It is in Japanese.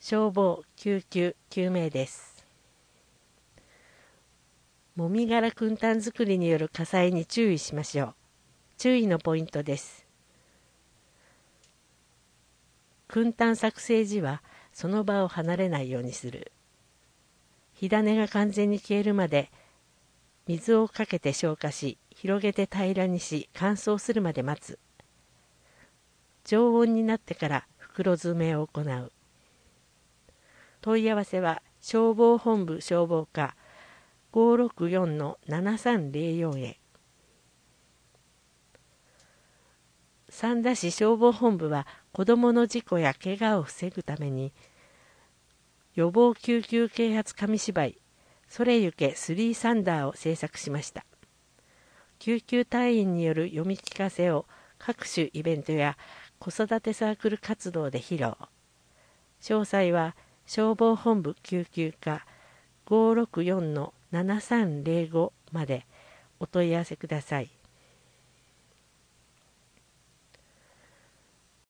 消防、救急、救命です。もみ殻燻炭作りによる火災に注意しましょう。注意のポイントです。燻炭作成時はその場を離れないようにする。火種が完全に消えるまで水をかけて消火し、広げて平らにし、乾燥するまで待つ。常温になってから袋詰めを行う。問い合わせは消防本部消防課 564-7304 へ。三田市消防本部は子どもの事故や怪我を防ぐために予防救急啓発紙芝居それゆけ3サンダーを制作しました。救急隊員による読み聞かせを各種イベントや子育てサークル活動で披露。詳細は消防本部救急課 564-7305 までお問い合わせください。